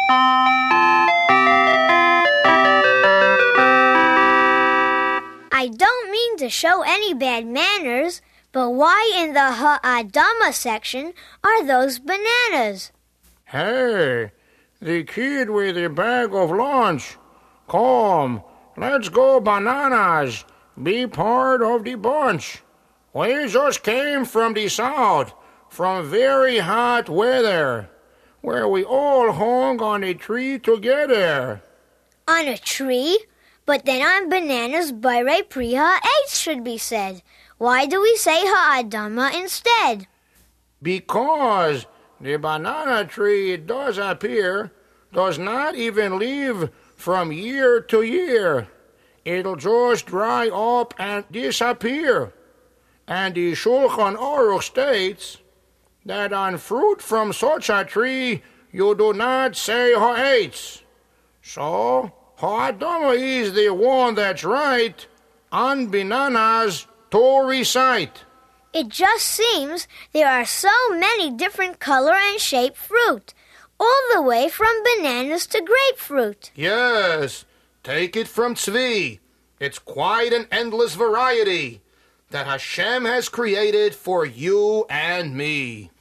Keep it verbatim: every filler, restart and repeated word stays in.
I don't mean to show any bad manners, but why in the Ha'adama section are those bananas? Hey, the kid with the bag of lunch. Come, let's go bananas. Be part of the bunch. We just came from the south, from very hot weather, where we all hung on a tree together. On a tree? But then on bananas Bayrei Pri Ha'etz should be said. Why do we say Ha'adama instead? Because the banana tree does appear, does not even live from year to year. It'll just dry up and disappear. And the Shulchan Aruch states that on fruit from such a tree you do not say ha'etz. So, Ha'adama is the one that's right on bananas to recite. It just seems there are so many different color and shape fruit, all the way from bananas to grapefruit. Yes, take it from Tzvi. It's quite an endless variety that Hashem has created for you and me.